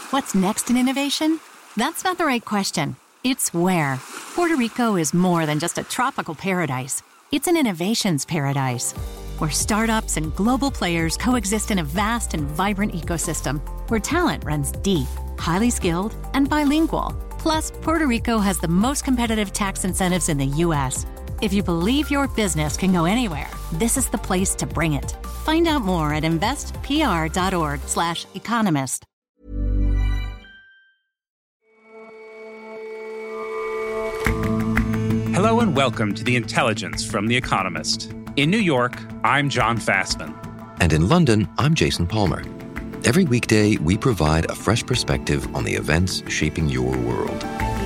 What's next in innovation? That's not the right question. It's where. Puerto Rico is more than just a tropical paradise. It's an innovations paradise, where startups and global players coexist in a vast and vibrant ecosystem, where talent runs deep, highly skilled, and bilingual. Plus, Puerto Rico has the most competitive tax incentives in the U.S. If you believe your business can go anywhere, this is the place to bring it. Find out more at investpr.org/economist. Hello and welcome to The Intelligence from The Economist. In New York, I'm John Fassman. And in London, I'm Jason Palmer. Every weekday, we provide a fresh perspective on the events shaping your world.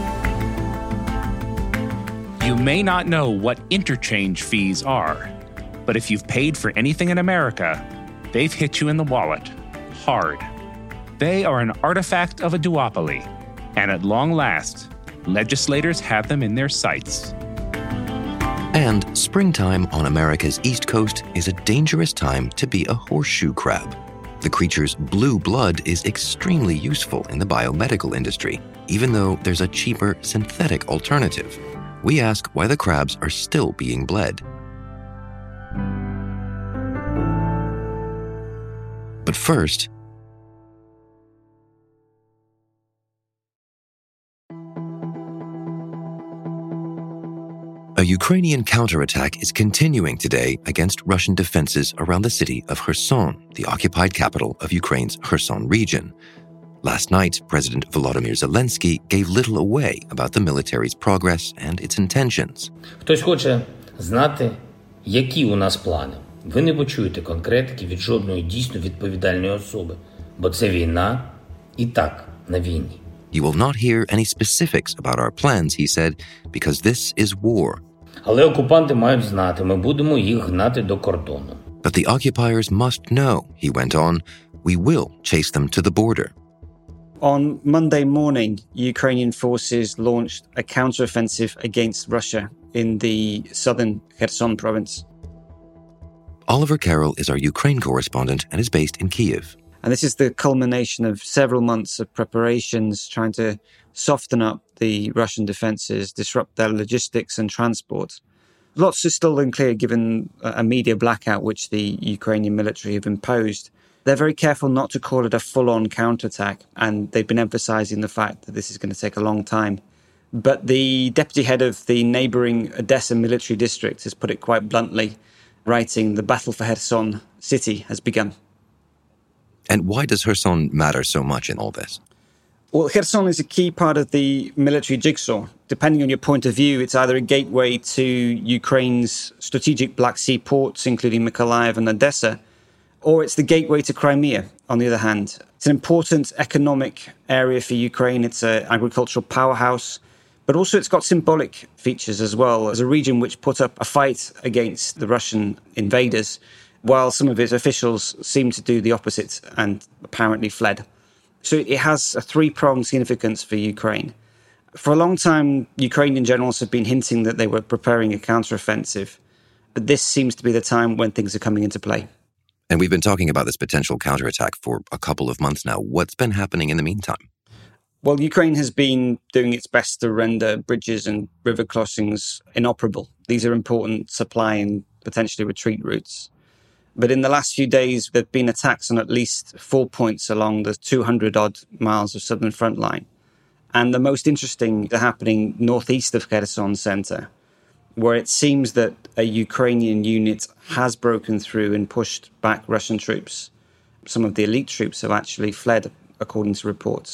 You may not know what interchange fees are, but if you've paid for anything in America, they've hit you in the wallet hard. They are an artifact of a duopoly, and at long last, legislators have them in their sights. And springtime on America's East Coast is a dangerous time to be a horseshoe crab. The creature's blue blood is extremely useful in the biomedical industry, even though there's a cheaper synthetic alternative. We ask why the crabs are still being bled. But first, a Ukrainian counterattack is continuing today against Russian defenses around the city of Kherson, the occupied capital of Ukraine's Kherson region. Last night, President Volodymyr Zelensky gave little away about the military's progress and its intentions. Хтось хоче знати, які у нас плани. Ви не почуєте конкретики від жодної дійсно відповідальної особи, бо це війна і так на війні. You will not hear any specifics about our plans, he said, because this is war. Але окупанти мають знати, ми будемо їх гнати до кордону. But the occupiers must know, he went on, we will chase them to the border. On Monday morning, Ukrainian forces launched a counteroffensive against Russia in the southern Kherson province. Oliver Carroll is our Ukraine correspondent and is based in Kyiv. And this is the culmination of several months of preparations trying to soften up the Russian defenses, disrupt their logistics and transport. Lots is still unclear given a media blackout which the Ukrainian military have imposed. They're very careful not to call it a full-on counterattack, and they've been emphasizing the fact that this is going to take a long time. But the deputy head of the neighboring Odessa military district has put it quite bluntly, writing, "The battle for Kherson city has begun." And why does Kherson matter so much in all this? Well, Kherson is a key part of the military jigsaw. Depending on your point of view, it's either a gateway to Ukraine's strategic Black Sea ports, including Mykolaiv and Odessa, or it's the gateway to Crimea, on the other hand. It's an important economic area for Ukraine. It's an agricultural powerhouse, but also it's got symbolic features as well, as a region which put up a fight against the Russian invaders, while some of its officials seem to do the opposite and apparently fled. So it has a three-pronged significance for Ukraine. For a long time, Ukrainian generals have been hinting that they were preparing a counteroffensive, but this seems to be the time when things are coming into play. And we've been talking about this potential counterattack for a couple of months now. What's been happening in the meantime? Well, Ukraine has been doing its best to render bridges and river crossings inoperable. These are important supply and potentially retreat routes. But in the last few days, there have been attacks on at least 4 points along the 200-odd miles of southern front line. And the most interesting are happening northeast of Kherson center, where it seems that a Ukrainian unit has broken through and pushed back Russian troops. Some of the elite troops have actually fled, according to reports.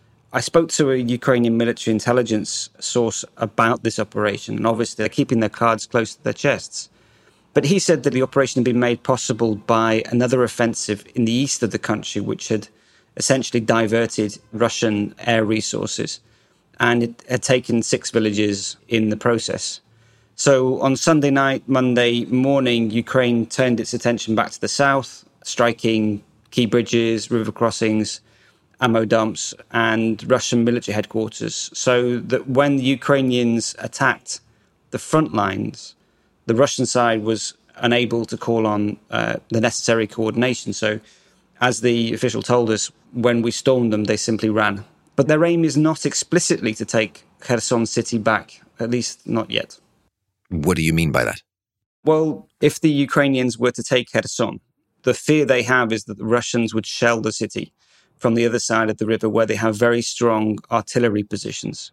I spoke to a Ukrainian military intelligence source about this operation, and obviously they're keeping their cards close to their chests. But he said that the operation had been made possible by another offensive in the east of the country, which had essentially diverted Russian air resources, and it had taken 6 villages in the process. So on Sunday night, Monday morning, Ukraine turned its attention back to the south, striking key bridges, river crossings, ammo dumps, and Russian military headquarters, so that when the Ukrainians attacked the front lines, the Russian side was unable to call on the necessary coordination. So As the official told us, when we stormed them, they simply ran. But their aim is not explicitly to take Kherson city back, at least not yet. What do you mean by that? Well, if the Ukrainians were to take Kherson, the fear they have is that the Russians would shell the city from the other side of the river where they have very strong artillery positions.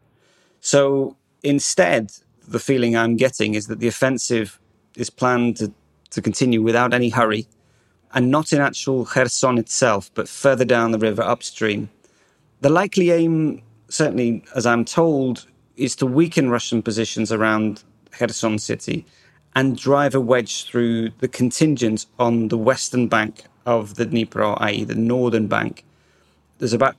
So instead, the feeling I'm getting is that the offensive is planned to continue without any hurry, and not in actual Kherson itself, but further down the river upstream. The likely aim, certainly as I'm told, is to weaken Russian positions around Kherson city and drive a wedge through the contingent on the western bank of the Dnipro, i.e. the northern bank. There's about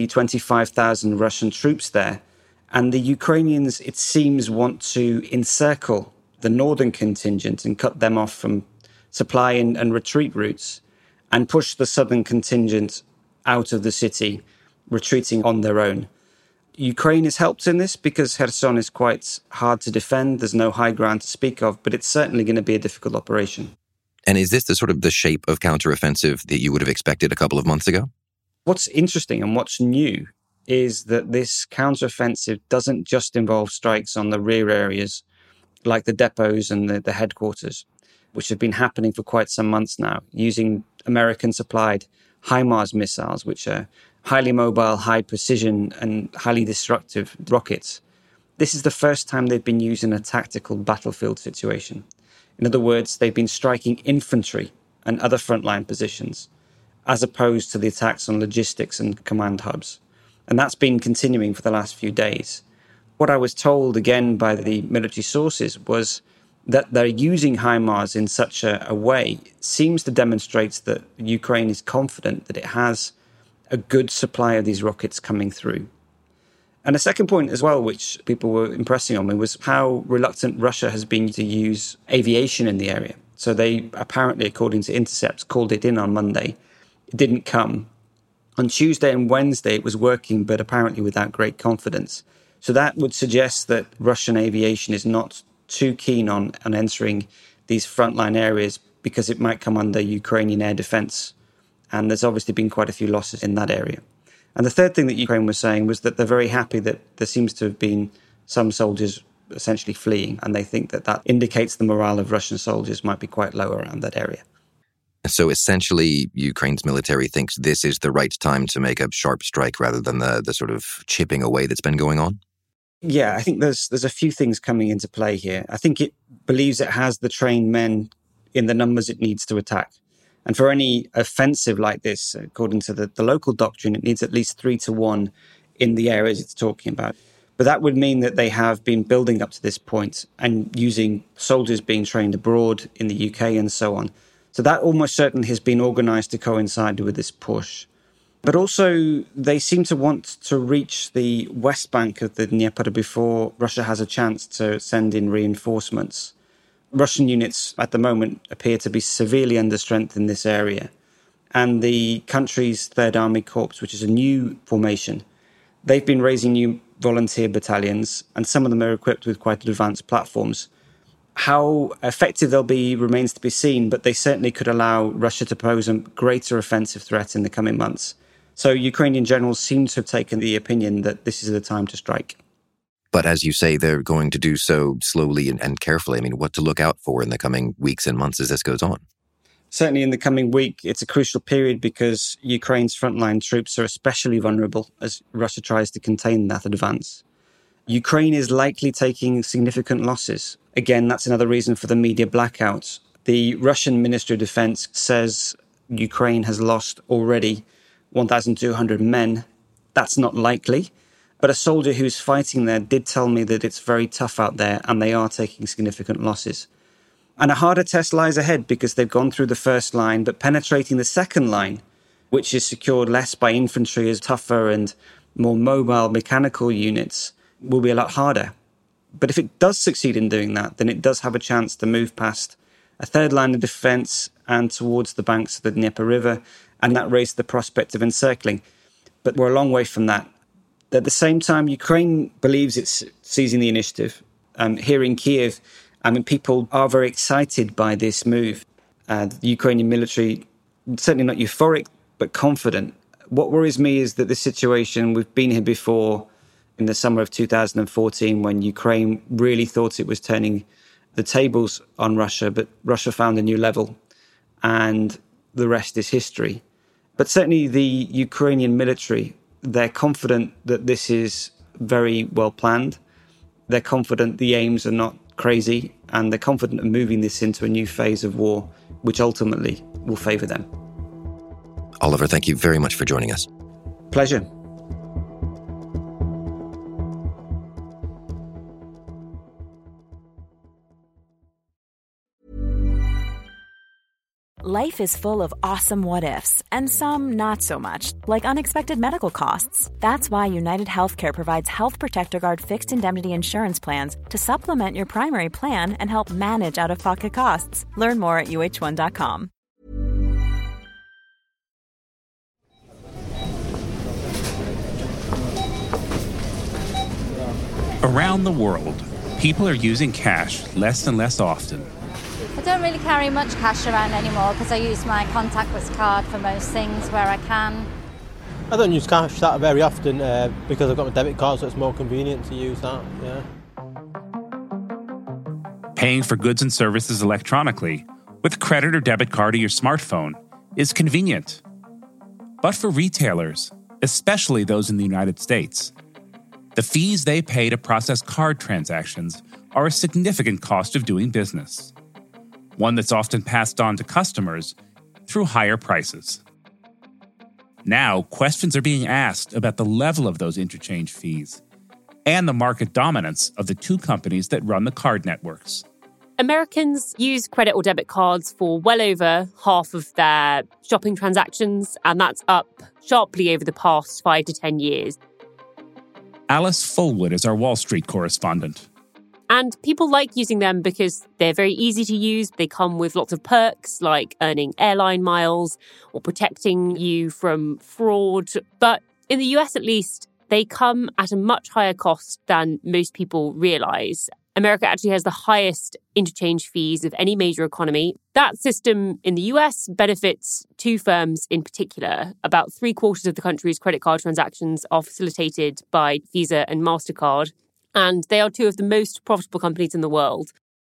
25,000 Russian troops there, and the Ukrainians, it seems, want to encircle the northern contingent and cut them off from supply and retreat routes, and push the southern contingent out of the city, retreating on their own. Ukraine has helped in this because Kherson is quite hard to defend. There's no high ground to speak of, but it's certainly going to be a difficult operation. And is this the shape of counteroffensive that you would have expected a couple of months ago? What's interesting and what's new is that this counteroffensive doesn't just involve strikes on the rear areas, like the depots and the headquarters, which have been happening for quite some months now, using American-supplied HIMARS missiles, which are highly mobile, high precision, and highly destructive rockets. This is the first time they've been used in a tactical battlefield situation. In other words, they've been striking infantry and other frontline positions, as opposed to the attacks on logistics and command hubs. And that's been continuing for the last few days. What I was told, again, by the military sources was that they're using HIMARS in such a way seems to demonstrate that Ukraine is confident that it has a good supply of these rockets coming through. And a second point as well, which people were impressing on me, was how reluctant Russia has been to use aviation in the area. So they apparently, according to intercepts, called it in on Monday. It didn't come. On Tuesday and Wednesday, it was working, but apparently without great confidence. So that would suggest that Russian aviation is not too keen on entering these frontline areas because it might come under Ukrainian air defense. And there's obviously been quite a few losses in that area. And the third thing that Ukraine was saying was that they're very happy that there seems to have been some soldiers essentially fleeing. And they think that indicates the morale of Russian soldiers might be quite low around that area. So essentially, Ukraine's military thinks this is the right time to make a sharp strike rather than the sort of chipping away that's been going on? Yeah, I think there's a few things coming into play here. I think it believes it has the trained men in the numbers it needs to attack. And for any offensive like this, according to the local doctrine, it needs at least 3-1 in the areas it's talking about. But that would mean that they have been building up to this point and using soldiers being trained abroad in the UK and so on. So that almost certainly has been organized to coincide with this push. But also, they seem to want to reach the west bank of the Dnieper before Russia has a chance to send in reinforcements. Russian units at the moment appear to be severely under strength in this area. And the country's Third Army Corps, which is a new formation, they've been raising new volunteer battalions, and some of them are equipped with quite advanced platforms. How effective they'll be remains to be seen, but they certainly could allow Russia to pose a greater offensive threat in the coming months. So Ukrainian generals seem to have taken the opinion that this is the time to strike. But as you say, they're going to do so slowly and carefully. I mean, what to look out for in the coming weeks and months as this goes on? Certainly in the coming week, it's a crucial period because Ukraine's frontline troops are especially vulnerable as Russia tries to contain that advance. Ukraine is likely taking significant losses. Again, that's another reason for the media blackout. The Russian Ministry of Defense says Ukraine has lost already 1,200 men. That's not likely. But a soldier who's fighting there did tell me that it's very tough out there and they are taking significant losses. And a harder test lies ahead because they've gone through the first line, but penetrating the second line, which is secured less by infantry as tougher and more mobile mechanical units, will be a lot harder. But if it does succeed in doing that, then it does have a chance to move past a third line of defense and towards the banks of the Dnieper River, and that raised the prospect of encircling. But we're a long way from that. At the same time, Ukraine believes it's seizing the initiative. Here in Kiev, people are very excited by this move. The Ukrainian military, certainly not euphoric, but confident. What worries me is that this situation, we've been here before in the summer of 2014 when Ukraine really thought it was turning the tables on Russia, but Russia found a new level and the rest is history. But certainly the Ukrainian military, they're confident that this is very well planned. They're confident the aims are not crazy, and they're confident of moving this into a new phase of war, which ultimately will favour them. Oliver, thank you very much for joining us. Pleasure. Life is full of awesome what-ifs, and some not so much, like unexpected medical costs. That's why United Healthcare provides Health Protector Guard fixed indemnity insurance plans to supplement your primary plan and help manage out-of-pocket costs. Learn more at uh1.com. Around the world, people are using cash less and less often. I don't really carry much cash around anymore because I use my contactless card for most things where I can. I don't use cash that very often because I've got my debit card, so it's more convenient to use that, yeah. Paying for goods and services electronically with credit or debit card or your smartphone is convenient. But for retailers, especially those in the United States, the fees they pay to process card transactions are a significant cost of doing business, one that's often passed on to customers through higher prices. Now, questions are being asked about the level of those interchange fees and the market dominance of the two companies that run the card networks. Americans use credit or debit cards for well over half of their shopping transactions, and that's up sharply over the past 5 to 10 years. Alice Fulwood is our Wall Street correspondent. And people like using them because they're very easy to use. They come with lots of perks like earning airline miles or protecting you from fraud. But in the US, at least, they come at a much higher cost than most people realize. America actually has the highest interchange fees of any major economy. That system in the US benefits two firms in particular. About 3/4 of the country's credit card transactions are facilitated by Visa and MasterCard. And they are two of the most profitable companies in the world.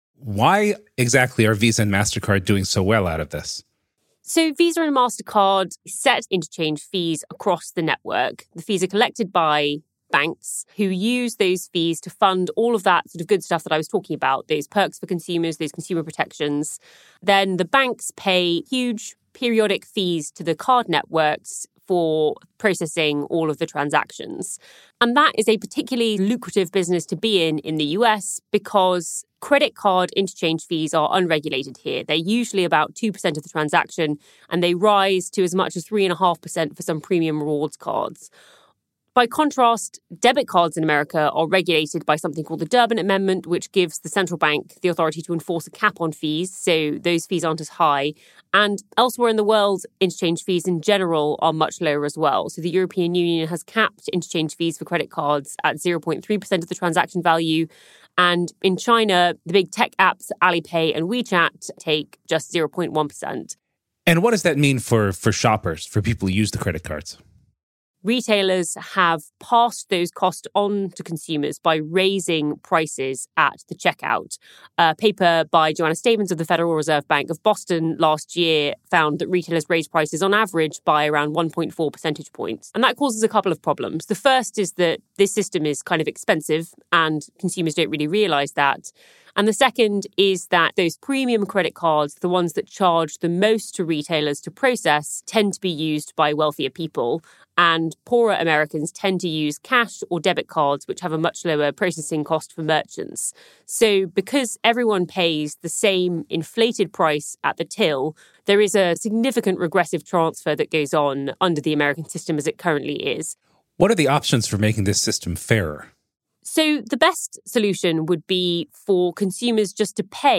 Why exactly are Visa and MasterCard doing so well out of this? So Visa and MasterCard set interchange fees across the network. The fees are collected by banks who use those fees to fund all of that sort of good stuff that I was talking about, those perks for consumers, those consumer protections. Then the banks pay huge periodic fees to the card networks for processing all of the transactions. And that is a particularly lucrative business to be in the US because credit card interchange fees are unregulated here. They're usually about 2% of the transaction, and they rise to as much as 3.5% for some premium rewards cards. By contrast, debit cards in America are regulated by something called the Durbin Amendment, which gives the central bank the authority to enforce a cap on fees, so those fees aren't as high. And elsewhere in the world, interchange fees in general are much lower as well. So the European Union has capped interchange fees for credit cards at 0.3% of the transaction value. And in China, the big tech apps Alipay and WeChat take just 0.1%. And what does that mean for shoppers, for people who use the credit cards? Retailers have passed those costs on to consumers by raising prices at the checkout. A paper by Joanna Stavens of the Federal Reserve Bank of Boston last year found that retailers raised prices on average by around 1.4 percentage points. And that causes a couple of problems. The first is that this system is kind of expensive and consumers don't really realize that. And the second is that those premium credit cards, the ones that charge the most to retailers to process, tend to be used by wealthier people. And poorer Americans tend to use cash or debit cards, which have a much lower processing cost for merchants. So because everyone pays the same inflated price at the till, there is a significant regressive transfer that goes on under the American system as it currently is. What are the options for making this system fairer? So the best solution would be for consumers just to pay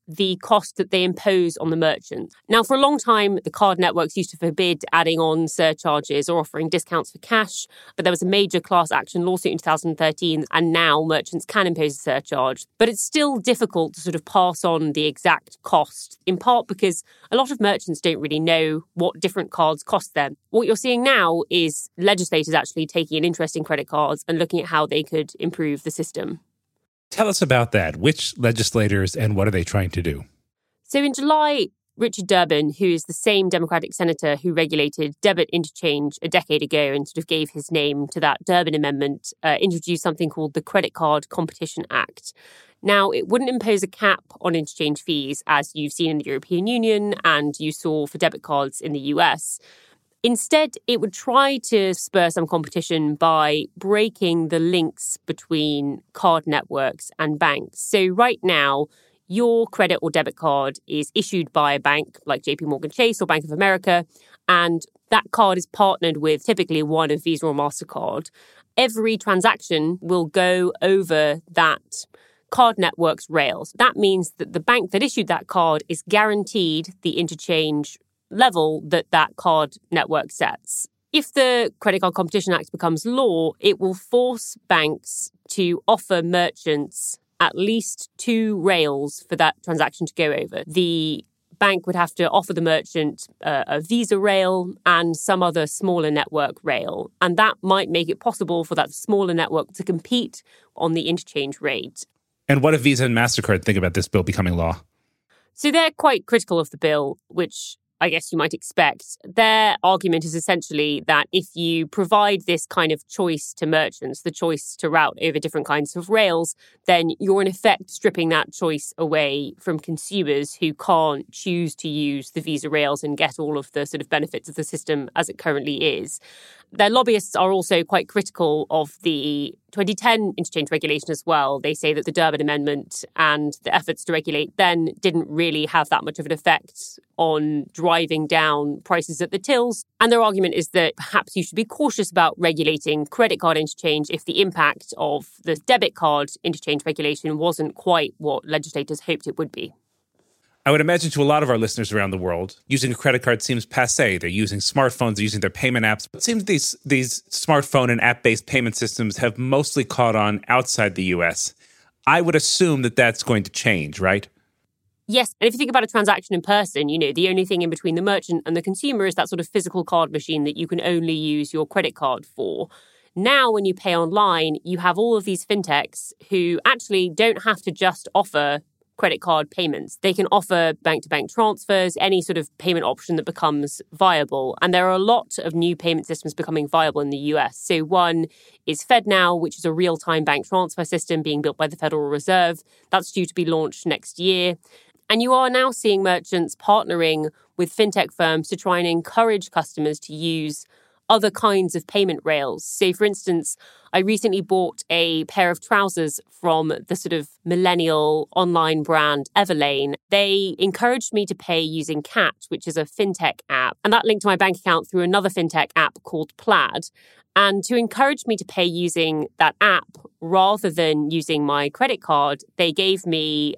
the cost that they impose on the merchant. Now, for a long time, the card networks used to forbid adding on surcharges or offering discounts for cash, but there was a major class action lawsuit in 2013, and now merchants can impose a surcharge. But it's still difficult to sort of pass on the exact cost, in part because a lot of merchants don't really know what different cards cost them. What you're seeing now is legislators actually taking an interest in credit cards and looking at how they could improve the system. Tell us about that. Which legislators and what are they trying to do? So in July, Richard Durbin, who is the same Democratic senator who regulated debit interchange a decade ago and sort of gave his name to that Durbin Amendment, introduced something called the Credit Card Competition Act. Now, it wouldn't impose a cap on interchange fees, as you've seen in the European Union and you saw for debit cards in the US. Instead, it would try to spur some competition by breaking the links between card networks and banks. So right now, your credit or debit card is issued by a bank like JP Morgan Chase or Bank of America, and that card is partnered with typically one of Visa or MasterCard. Every transaction will go over that card network's rails. That means that the bank that issued that card is guaranteed the interchange level that card network sets. If the Credit Card Competition Act becomes law, it will force banks to offer merchants at least 2 rails for that transaction to go over. The bank would have to offer the merchant a Visa rail and some other smaller network rail. And that might make it possible for that smaller network to compete on the interchange rate. And what do Visa and MasterCard think about this bill becoming law? So they're quite critical of the bill, which I guess you might expect. Their argument is essentially that if you provide this kind of choice to merchants, the choice to route over different kinds of rails, then you're in effect stripping that choice away from consumers who can't choose to use the Visa rails and get all of the sort of benefits of the system as it currently is. Their lobbyists are also quite critical of the 2010 interchange regulation as well. They say that the Durbin Amendment and the efforts to regulate then didn't really have that much of an effect on driving down prices at the tills. And their argument is that perhaps you should be cautious about regulating credit card interchange if the impact of the debit card interchange regulation wasn't quite what legislators hoped it would be. I would imagine to a lot of our listeners around the world, using a credit card seems passé. They're using smartphones, they're using their payment apps. It seems these smartphone and app-based payment systems have mostly caught on outside the US. I would assume that that's going to change, right? Yes, and if you think about a transaction in person, the only thing in between the merchant and the consumer is that sort of physical card machine that you can only use your credit card for. Now, when you pay online, you have all of these fintechs who actually don't have to just offer credit card payments. They can offer bank-to-bank transfers, any sort of payment option that becomes viable. And there are a lot of new payment systems becoming viable in the US. So one is FedNow, which is a real-time bank transfer system being built by the Federal Reserve. That's due to be launched next year. And you are now seeing merchants partnering with fintech firms to try and encourage customers to use other kinds of payment rails. So, for instance, I recently bought a pair of trousers from the sort of millennial online brand Everlane. They encouraged me to pay using Catch, which is a fintech app, and that linked to my bank account through another fintech app called Plaid. And to encourage me to pay using that app rather than using my credit card, they gave me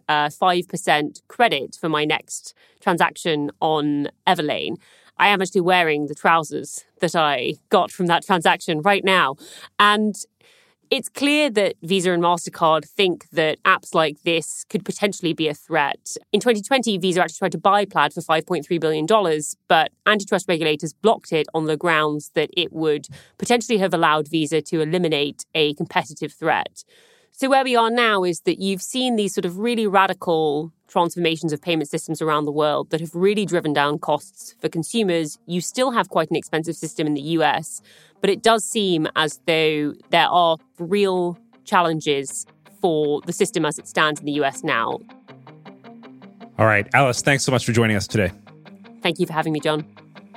5% credit for my next transaction on Everlane. I am actually wearing the trousers that I got from that transaction right now. And it's clear that Visa and MasterCard think that apps like this could potentially be a threat. In 2020, Visa actually tried to buy Plaid for $5.3 billion, but antitrust regulators blocked it on the grounds that it would potentially have allowed Visa to eliminate a competitive threat. So where we are now is that you've seen these sort of really radical transformations of payment systems around the world that have really driven down costs for consumers. You still have quite an expensive system in the US, but it does seem as though there are real challenges for the system as it stands in the US now. All right, Alice, thanks so much for joining us today. Thank you for having me, John.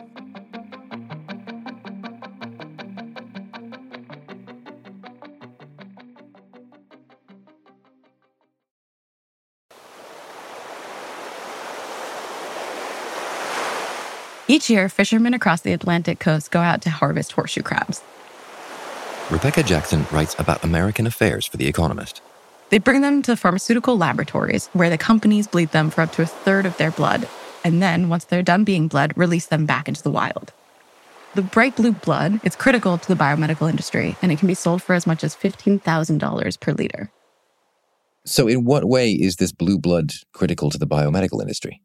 Each year, fishermen across the Atlantic coast go out to harvest horseshoe crabs. Rebecca Jackson writes about American affairs for The Economist. They bring them to pharmaceutical laboratories where the companies bleed them for up to a third of their blood. And then, once they're done being bled, release them back into the wild. The bright blue blood is critical to the biomedical industry, and it can be sold for as much as $15,000 per liter. So in what way is this blue blood critical to the biomedical industry?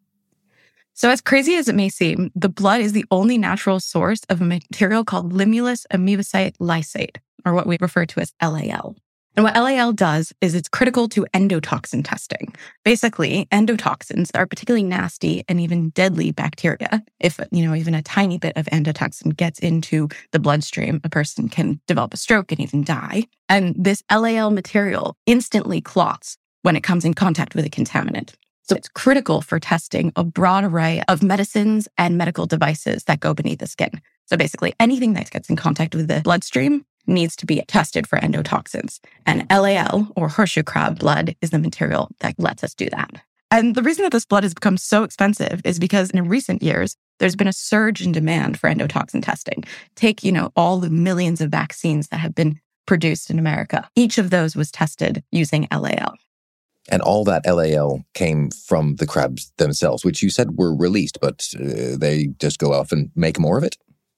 So as crazy as it may seem, the blood is the only natural source of a material called limulus amebocyte lysate, or what we refer to as LAL. And what LAL does is it's critical to endotoxin testing. Basically, endotoxins are particularly nasty and even deadly bacteria. If, even a tiny bit of endotoxin gets into the bloodstream, a person can develop a stroke and even die. And this LAL material instantly clots when it comes in contact with a contaminant. So it's critical for testing a broad array of medicines and medical devices that go beneath the skin. So basically, anything that gets in contact with the bloodstream needs to be tested for endotoxins. And LAL, or horseshoe crab blood, is the material that lets us do that. And the reason that this blood has become so expensive is because in recent years, there's been a surge in demand for endotoxin testing. Take, all the millions of vaccines that have been produced in America. Each of those was tested using LAL. And all that LAL came from the crabs themselves, which you said were released, but they just go off and make more of it?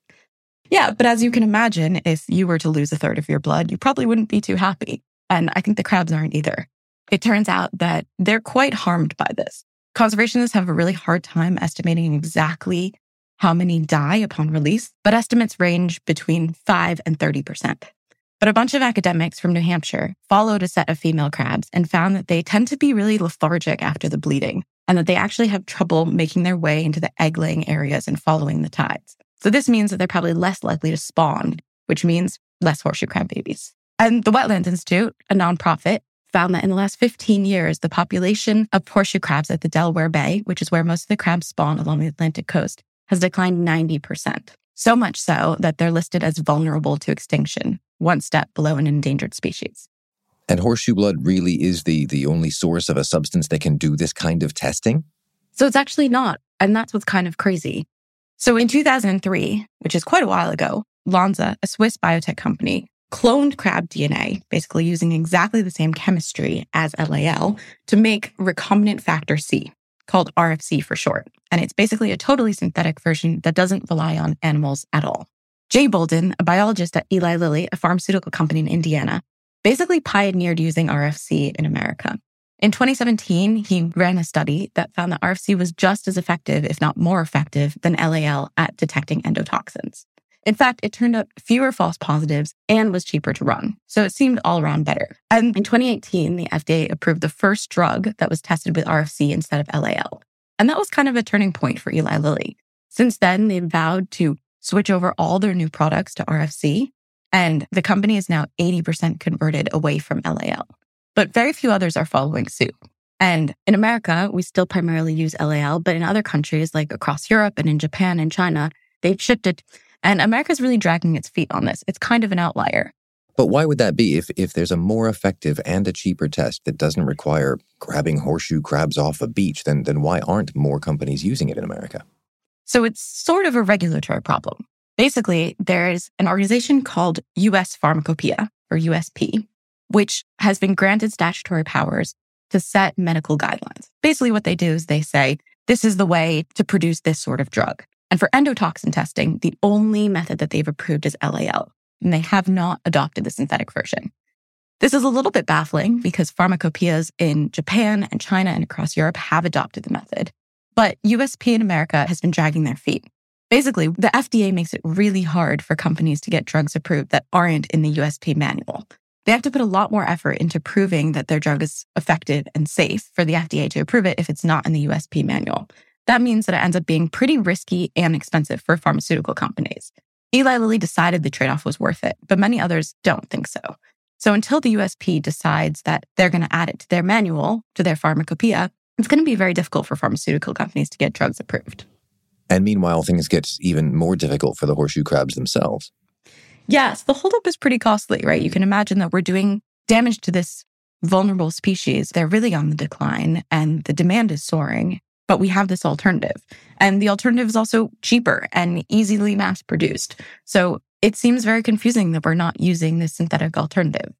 Yeah, but as you can imagine, if you were to lose a third of your blood, you probably wouldn't be too happy. And I think the crabs aren't either. It turns out that they're quite harmed by this. Conservationists have a really hard time estimating exactly how many die upon release, but estimates range between 5 and 30%. But a bunch of academics from New Hampshire followed a set of female crabs and found that they tend to be really lethargic after the bleeding, and that they actually have trouble making their way into the egg-laying areas and following the tides. So this means that they're probably less likely to spawn, which means less horseshoe crab babies. And the Wetlands Institute, a nonprofit, found that in the last 15 years, the population of horseshoe crabs at the Delaware Bay, which is where most of the crabs spawn along the Atlantic coast, has declined 90%. So much so that they're listed as vulnerable to extinction, one step below an endangered species. And horseshoe blood really is the only source of a substance that can do this kind of testing? So it's actually not, and that's what's kind of crazy. So in 2003, which is quite a while ago, Lonza, a Swiss biotech company, cloned crab DNA, basically using exactly the same chemistry as LAL, to make recombinant factor C, called RFC for short. And it's basically a totally synthetic version that doesn't rely on animals at all. Jay Bolden, a biologist at Eli Lilly, a pharmaceutical company in Indiana, basically pioneered using RFC in America. In 2017, he ran a study that found that RFC was just as effective, if not more effective, than LAL at detecting endotoxins. In fact, it turned up fewer false positives and was cheaper to run. So it seemed all around better. And in 2018, the FDA approved the first drug that was tested with RFC instead of LAL. And that was kind of a turning point for Eli Lilly. Since then, they've vowed to switch over all their new products to RFC, and the company is now 80% converted away from LAL. But very few others are following suit. And in America, we still primarily use LAL, but in other countries like across Europe and in Japan and China, they've shifted. And America's really dragging its feet on this. It's kind of an outlier. But why would that be if there's a more effective and a cheaper test that doesn't require grabbing horseshoe crabs off a beach, then why aren't more companies using it in America? So it's sort of a regulatory problem. Basically, there's an organization called U.S. Pharmacopoeia, or USP, which has been granted statutory powers to set medical guidelines. Basically, what they do is they say, this is the way to produce this sort of drug. And for endotoxin testing, the only method that they've approved is LAL, and they have not adopted the synthetic version. This is a little bit baffling because pharmacopoeias in Japan and China and across Europe have adopted the method. But USP in America has been dragging their feet. Basically, the FDA makes it really hard for companies to get drugs approved that aren't in the USP manual. They have to put a lot more effort into proving that their drug is effective and safe for the FDA to approve it if it's not in the USP manual. That means that it ends up being pretty risky and expensive for pharmaceutical companies. Eli Lilly decided the trade-off was worth it, but many others don't think so. So until the USP decides that they're going to add it to their manual, to their pharmacopoeia, it's going to be very difficult for pharmaceutical companies to get drugs approved. And meanwhile, things get even more difficult for the horseshoe crabs themselves. Yes, the holdup is pretty costly, right? You can imagine that we're doing damage to this vulnerable species. They're really on the decline and the demand is soaring, but we have this alternative. And the alternative is also cheaper and easily mass produced. So it seems very confusing that we're not using this synthetic alternative.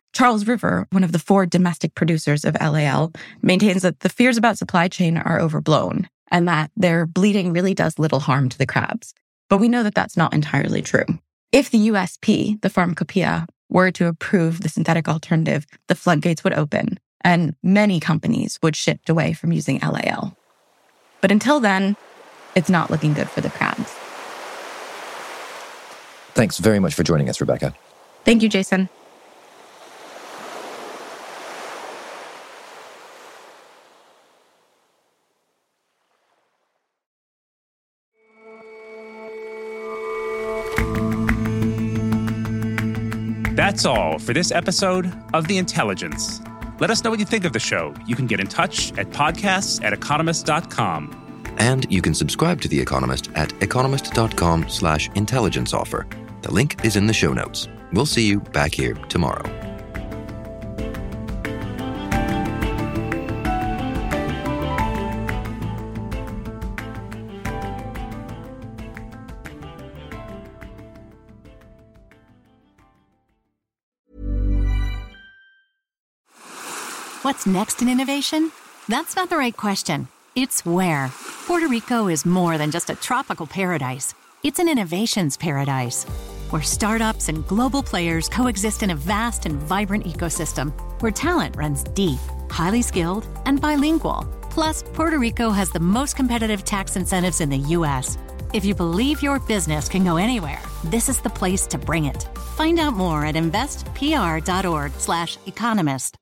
Charles River, one of the 4 domestic producers of LAL, maintains that the fears about supply chain are overblown and that their bleeding really does little harm to the crabs. But we know that that's not entirely true. If the USP, the Pharmacopoeia, were to approve the synthetic alternative, the floodgates would open and many companies would shift away from using LAL. But until then, it's not looking good for the crabs. Thanks very much for joining us, Rebecca. Thank you, Jason. That's all for this episode of The Intelligence. Let us know what you think of the show. You can get in touch at podcasts@economist.com. And you can subscribe to The Economist at economist.com/intelligence offer. The link is in the show notes. We'll see you back here tomorrow. What's next in innovation? That's not the right question. It's where. Puerto Rico is more than just a tropical paradise. It's an innovations paradise, where startups and global players coexist in a vast and vibrant ecosystem, where talent runs deep, highly skilled, and bilingual. Plus, Puerto Rico has the most competitive tax incentives in the U.S. If you believe your business can go anywhere, this is the place to bring it. Find out more at investpr.org/economist.